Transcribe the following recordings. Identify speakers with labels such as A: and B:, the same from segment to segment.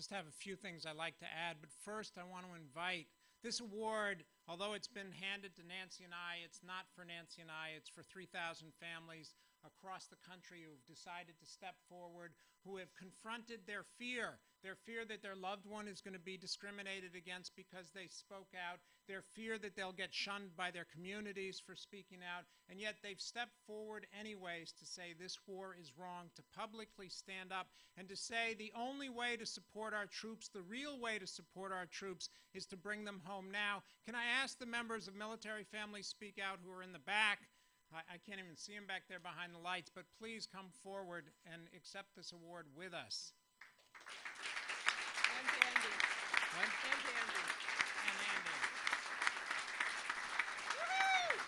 A: just have a few things I'd like to add, but first I want to invite this award, although it's been handed to Nancy and I, it's not for Nancy and I, it's for 3,000 families across the country who have decided to step forward, who have confronted their fear that their loved one is going to be discriminated against because they spoke out, their fear that they'll get shunned by their communities for speaking out, and yet they've stepped forward anyways to say this war is wrong, to publicly stand up and to say the only way to support our troops, the real way to support our troops, is to bring them home now. Can I ask the members of Military Families Speak Out who are in the back? I can't even see them back there behind the lights, but please come forward and accept this award with us.
B: And Andy.
A: What?
B: And Andy.
A: And Andy.
B: Woo-hoo!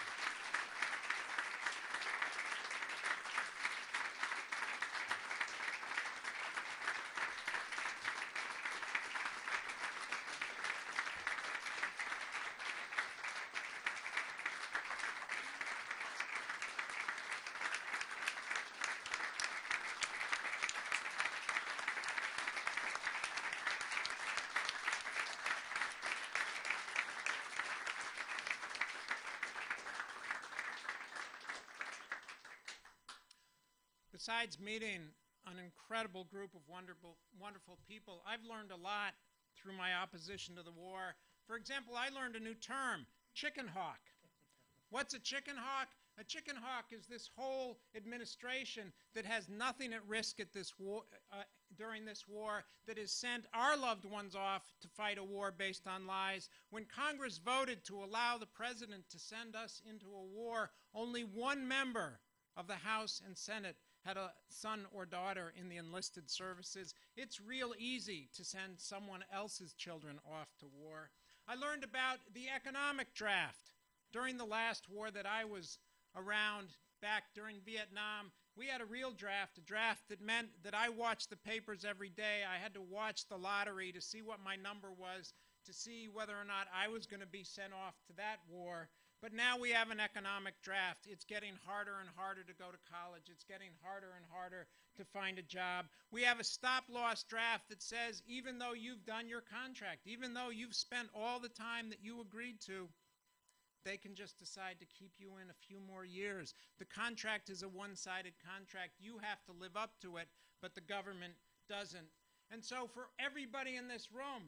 A: Besides meeting an incredible group of wonderful people, I've learned a lot through my opposition to the war. For example, I learned a new term, chicken hawk. What's a chicken hawk? A chicken hawk is this whole administration that has nothing at risk at this war, during this war, that has sent our loved ones off to fight a war based on lies. When Congress voted to allow the president to send us into a war, only one member of the House and Senate had a son or daughter in the enlisted services. It's real easy to send someone else's children off to war. I learned about the economic draft. During the last war that I was around, back during Vietnam, we had a real draft, a draft that meant that I watched the papers every day. I had to watch the lottery to see what my number was, to see whether or not I was going to be sent off to that war. But now we have an economic draft. It's getting harder and harder to go to college. It's getting harder and harder to find a job. We have a stop-loss draft that says even though you've done your contract, even though you've spent all the time that you agreed to, they can just decide to keep you in a few more years. The contract is a one-sided contract. You have to live up to it, but the government doesn't. And so for everybody in this room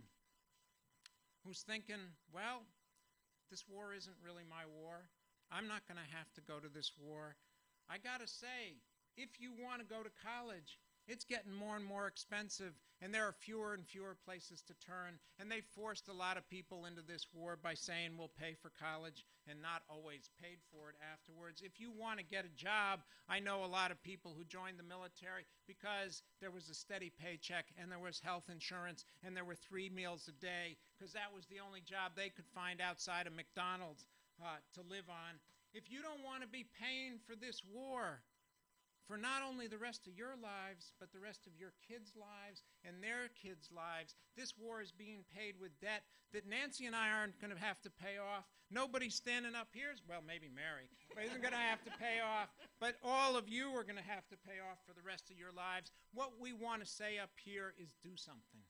A: who's thinking, well, this war isn't really my war, I'm not going to have to go to this war, I got to say, if you want to go to college, it's getting more and more expensive, and there are fewer and fewer places to turn, and they forced a lot of people into this war by saying we'll pay for college and not always paid for it afterwards. If you want to get a job, I know a lot of people who joined the military because there was a steady paycheck and there was health insurance and there were 3 meals a day because that was the only job they could find outside of McDonald's to live on. If you don't want to be paying for this war, for not only the rest of your lives, but the rest of your kids' lives and their kids' lives. This war is being paid with debt that Nancy and I aren't going to have to pay off. Nobody standing up here, well, maybe Mary, but isn't going to have to pay off. But all of you are going to have to pay off for the rest of your lives. What we want to say up here is do something.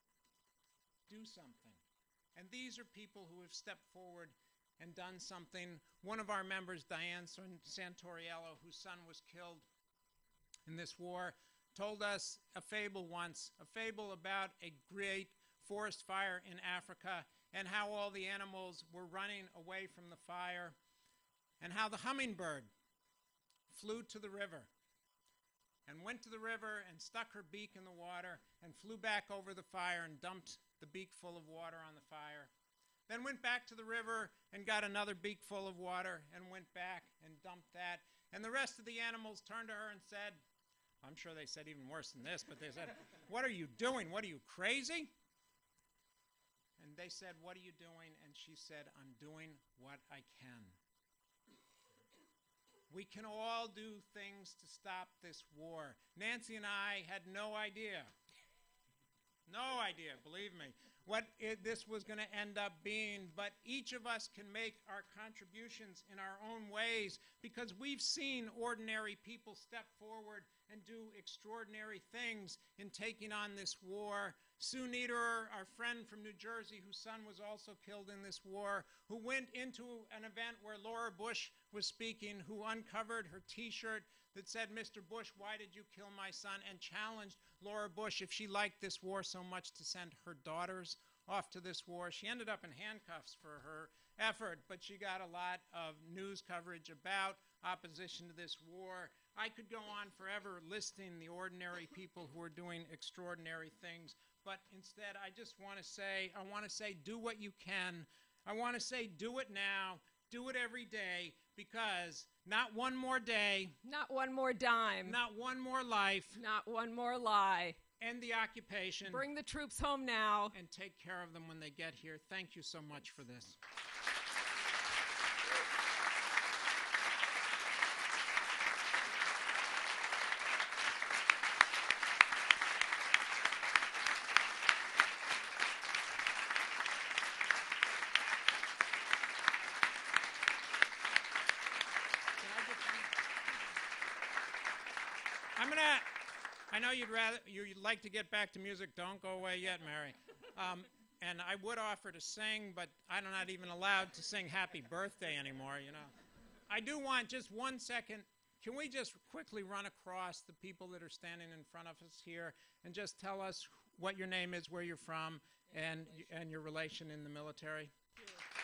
A: Do something. And these are people who have stepped forward and done something. One of our members, Diane Santoriello, whose son was killed in this war, told us a fable once, a fable about a great forest fire in Africa and how all the animals were running away from the fire and how the hummingbird flew to the river and went to the river and stuck her beak in the water and flew back over the fire and dumped the beak full of water on the fire. Then went back to the river and got another beak full of water and went back and dumped that. And the rest of the animals turned to her and said, I'm sure they said even worse than this, but they said, what are you doing? What are you, crazy? And they said, what are you doing? And she said, I'm doing what I can. We can all do things to stop this war. Nancy and I had no idea, believe me, what this was going to end up being, but each of us can make our contributions in our own ways because we've seen ordinary people step forward and do extraordinary things in taking on this war. Sue Niederer, our friend from New Jersey, whose son was also killed in this war, who went into an event where Laura Bush was speaking, who uncovered her T-shirt that said, "Mr. Bush, why did you kill my son?" and challenged Laura Bush if she liked this war so much to send her daughters off to this war. She ended up in handcuffs for her effort, but she got a lot of news coverage about opposition to this war. I could go on forever listing the ordinary people who are doing extraordinary things, but instead I just want to say, do what you can. I want to say do it now, do it every day, because not one more day,
B: not one more dime,
A: not one more life,
B: not one more lie.
A: End the occupation.
B: Bring the troops home now.
A: And take care of them when they get here. Thank you so much for this. I know you'd like to get back to music. Don't go away yet, Mary. And I would offer to sing, but I'm not even allowed to sing Happy Birthday anymore, you know. I do want just 1 second. Can we just quickly run across the people that are standing in front of us here and just tell us what your name is, where you're from, and your relation in the military?
B: Sure.